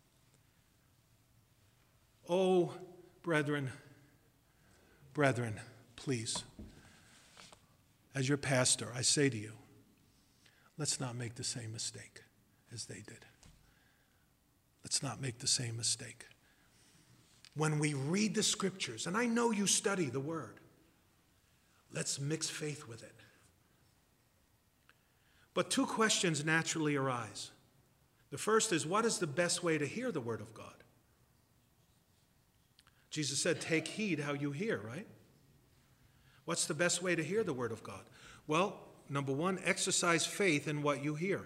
Oh, brethren, brethren, please, as your pastor, I say to you, let's not make the same mistake as they did. Let's not make the same mistake. When we read the scriptures, and I know you study the Word, let's mix faith with it. But two questions naturally arise. The first is, what is the best way to hear the Word of God? Jesus said, take heed how you hear, right? What's the best way to hear the Word of God? Well, number one, exercise faith in what you hear.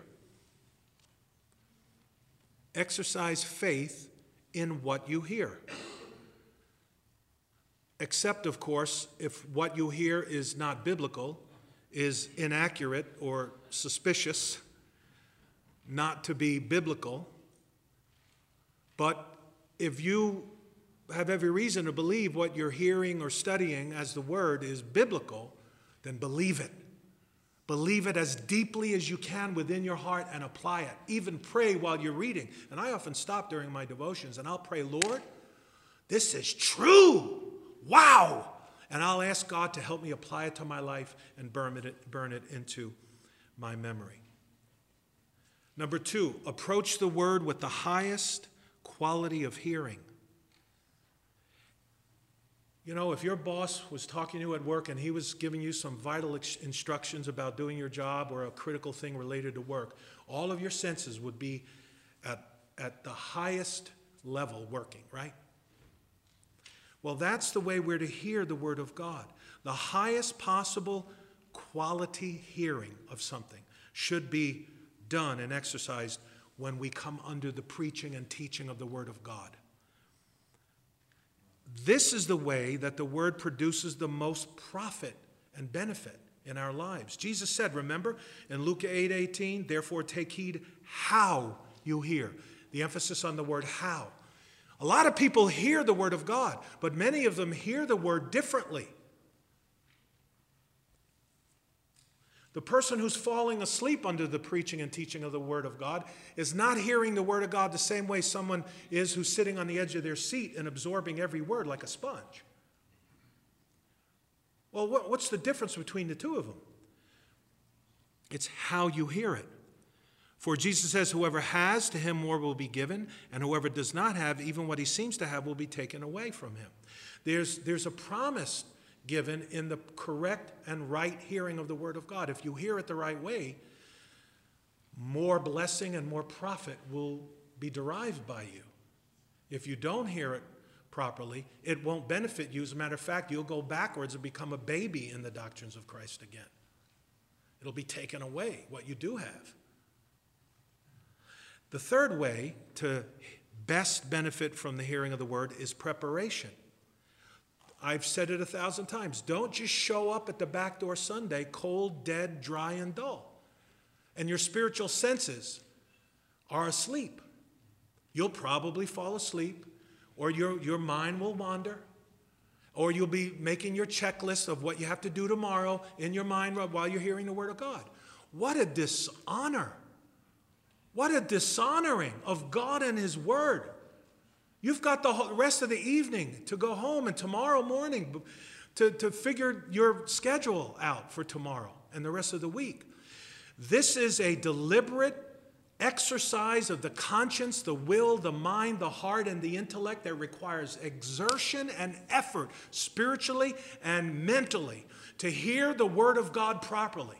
Exercise faith in what you hear. Except, of course, if what you hear is not biblical, is inaccurate or suspicious, not to be biblical. But if you have every reason to believe what you're hearing or studying as the Word is biblical, then believe it. Believe it as deeply as you can within your heart and apply it. Even pray while you're reading. And I often stop during my devotions and I'll pray, Lord, this is true. Wow. And I'll ask God to help me apply it to my life and burn it, burn it into my memory. Number two, approach the Word with the highest quality of hearing. You know, if your boss was talking to you at work and he was giving you some vital ex- instructions about doing your job or a critical thing related to work, all of your senses would be at, at the highest level working, right? Well, that's the way we're to hear the Word of God. The highest possible quality hearing of something should be done and exercised when we come under the preaching and teaching of the Word of God. This is the way that the Word produces the most profit and benefit in our lives. Jesus said, remember, in Luke eight eighteen, therefore take heed how you hear. The emphasis on the word how. A lot of people hear the Word of God, but many of them hear the Word differently. The person who's falling asleep under the preaching and teaching of the Word of God is not hearing the Word of God the same way someone is who's sitting on the edge of their seat and absorbing every word like a sponge. Well, what's the difference between the two of them? It's how you hear it. For Jesus says, whoever has, to him more will be given, and whoever does not have, even what he seems to have will be taken away from him. There's, there's a promise given in the correct and right hearing of the Word of God. If you hear it the right way, more blessing and more profit will be derived by you. If you don't hear it properly, it won't benefit you. As a matter of fact, you'll go backwards and become a baby in the doctrines of Christ again. It'll be taken away, what you do have. The third way to best benefit from the hearing of the Word is preparation. I've said it a thousand times. Don't just show up at the back door Sunday cold, dead, dry, and dull. And your spiritual senses are asleep. You'll probably fall asleep, or your, your mind will wander, or you'll be making your checklist of what you have to do tomorrow in your mind while you're hearing the Word of God. What a dishonor. What a dishonoring of God and His Word. You've got the rest of the evening to go home and tomorrow morning to, to figure your schedule out for tomorrow and the rest of the week. This is a deliberate exercise of the conscience, the will, the mind, the heart, and the intellect that requires exertion and effort spiritually and mentally to hear the Word of God properly.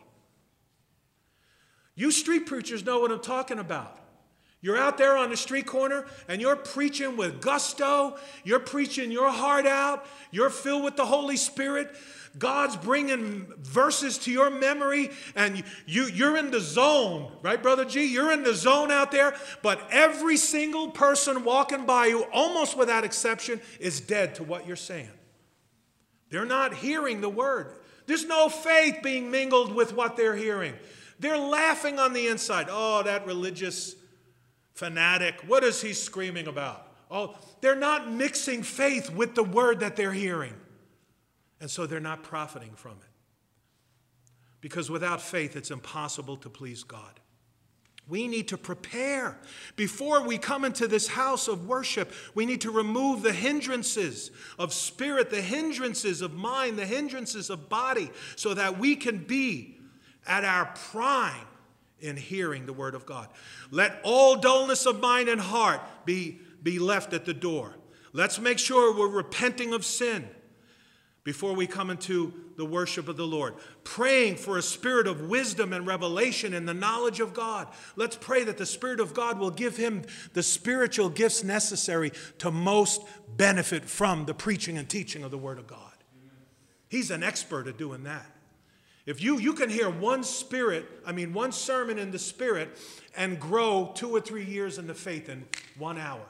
You street preachers know what I'm talking about. You're out there on the street corner and you're preaching with gusto. You're preaching your heart out. You're filled with the Holy Spirit. God's bringing verses to your memory and you, you're in the zone, right, Brother G? You're in the zone out there, but every single person walking by you, almost without exception, is dead to what you're saying. They're not hearing the Word. There's no faith being mingled with what they're hearing. They're laughing on the inside. Oh, that religious fanatic, what is he screaming about? Oh, they're not mixing faith with the Word that they're hearing. And so they're not profiting from it. Because without faith, it's impossible to please God. We need to prepare. Before we come into this house of worship, we need to remove the hindrances of spirit, the hindrances of mind, the hindrances of body, so that we can be at our prime in hearing the Word of God. Let all dullness of mind and heart be, be left at the door. Let's make sure we're repenting of sin before we come into the worship of the Lord. Praying for a spirit of wisdom and revelation and the knowledge of God. Let's pray that the Spirit of God will give him the spiritual gifts necessary to most benefit from the preaching and teaching of the Word of God. He's an expert at doing that. If you, you can hear one spirit, I mean one sermon in the Spirit and grow two or three years in the faith in one hour.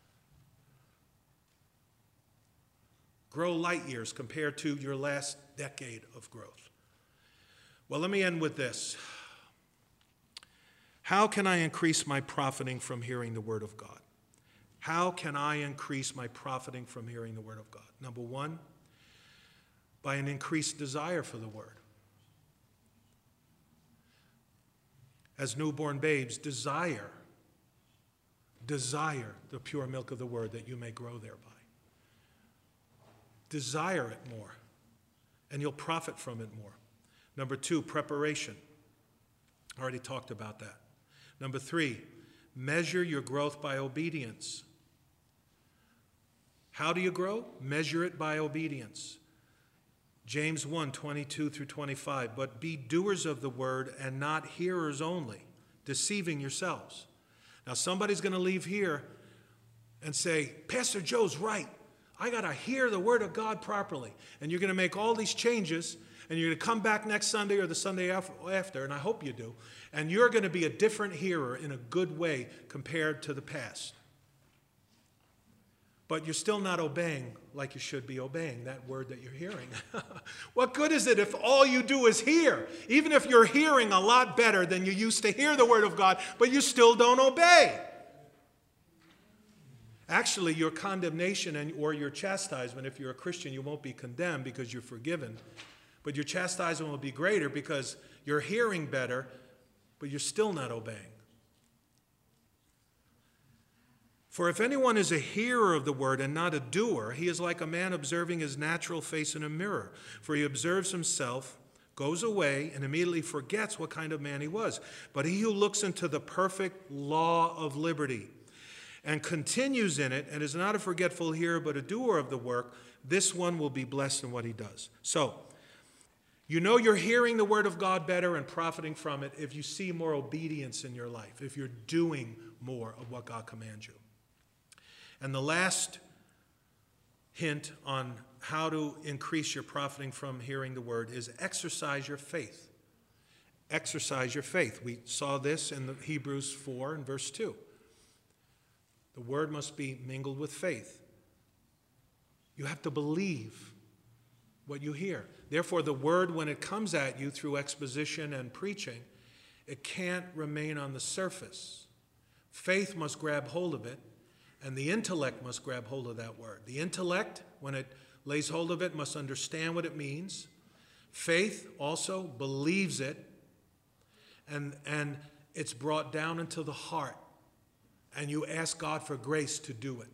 Grow light years compared to your last decade of growth. Well, let me end with this. How can I increase my profiting from hearing the Word of God? How can I increase my profiting from hearing the Word of God? Number one, by an increased desire for the Word. As newborn babes, desire, desire the pure milk of the Word that you may grow thereby. Desire it more, and you'll profit from it more. Number two, preparation. I already talked about that. Number three, measure your growth by obedience. How do you grow? Measure it by obedience. James one, twenty-two through twenty-five, but be doers of the word and not hearers only, deceiving yourselves. Now somebody's going to leave here and say, Pastor Joe's right. I got to hear the Word of God properly. And you're going to make all these changes, and you're going to come back next Sunday or the Sunday after, and I hope you do, and you're going to be a different hearer in a good way compared to the past. But you're still not obeying like you should be obeying that word that you're hearing. What good is it if all you do is hear? Even if you're hearing a lot better than you used to hear the Word of God, but you still don't obey. Actually, your condemnation and, or your chastisement, if you're a Christian, you won't be condemned because you're forgiven. But your chastisement will be greater because you're hearing better, but you're still not obeying. For if anyone is a hearer of the word and not a doer, he is like a man observing his natural face in a mirror. For he observes himself, goes away, and immediately forgets what kind of man he was. But he who looks into the perfect law of liberty and continues in it, and is not a forgetful hearer, but a doer of the work, this one will be blessed in what he does. So, you know you're hearing the word of God better and profiting from it if you see more obedience in your life, if you're doing more of what God commands you. And the last hint on how to increase your profiting from hearing the word is exercise your faith. Exercise your faith. We saw this in the Hebrews four and verse two. The word must be mingled with faith. You have to believe what you hear. Therefore, the word, when it comes at you through exposition and preaching, it can't remain on the surface. Faith must grab hold of it, and the intellect must grab hold of that word. The intellect, when it lays hold of it, must understand what it means. Faith also believes it, and, and it's brought down into the heart, and you ask God for grace to do it.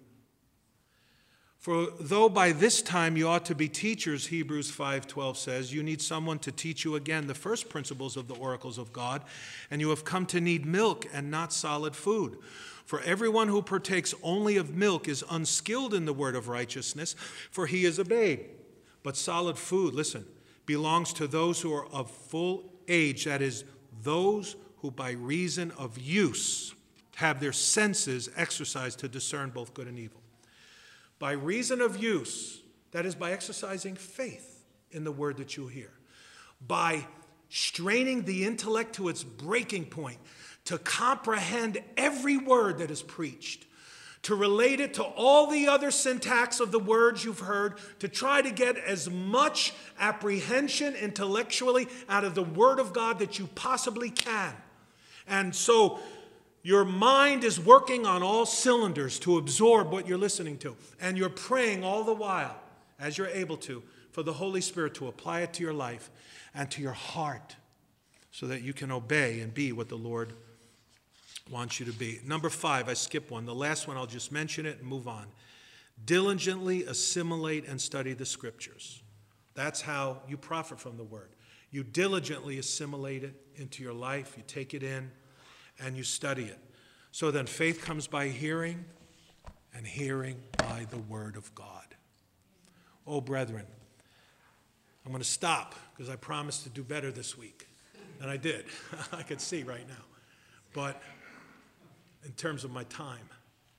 For though by this time you ought to be teachers, Hebrews five twelve says, you need someone to teach you again the first principles of the oracles of God, and you have come to need milk and not solid food. For everyone who partakes only of milk is unskilled in the word of righteousness, for he is a babe. But solid food, listen, belongs to those who are of full age, that is, those who by reason of use have their senses exercised to discern both good and evil. By reason of use, that is by exercising faith in the word that you hear, by straining the intellect to its breaking point, to comprehend every word that is preached, to relate it to all the other syntax of the words you've heard, to try to get as much apprehension intellectually out of the word of God that you possibly can. And so your mind is working on all cylinders to absorb what you're listening to. And you're praying all the while, as you're able to, for the Holy Spirit to apply it to your life and to your heart so that you can obey and be what the Lord wants you to be. Number five, I skip one. The last one, I'll just mention it and move on. Diligently assimilate and study the Scriptures. That's how you profit from the Word. You diligently assimilate it into your life. You take it in and you study it. So then faith comes by hearing, and hearing by the word of God. Oh, brethren, I'm going to stop because I promised to do better this week. And I did. I could see right now. But in terms of my time.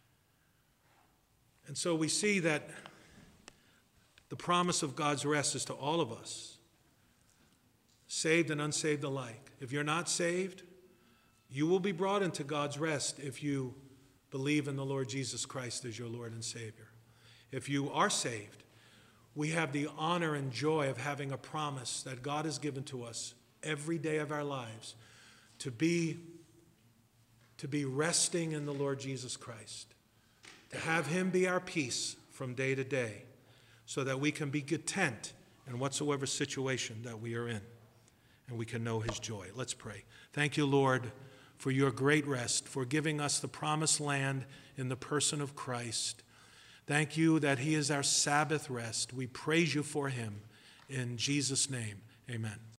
And so we see that the promise of God's rest is to all of us, saved and unsaved alike. If you're not saved, you will be brought into God's rest if you believe in the Lord Jesus Christ as your Lord and Savior. If you are saved, we have the honor and joy of having a promise that God has given to us every day of our lives to be, to be resting in the Lord Jesus Christ, to have him be our peace from day to day, so that we can be content in whatsoever situation that we are in, and we can know his joy. Let's pray. Thank you, Lord, for your great rest, for giving us the promised land in the person of Christ. Thank you that he is our Sabbath rest. We praise you for him. In Jesus' name, amen.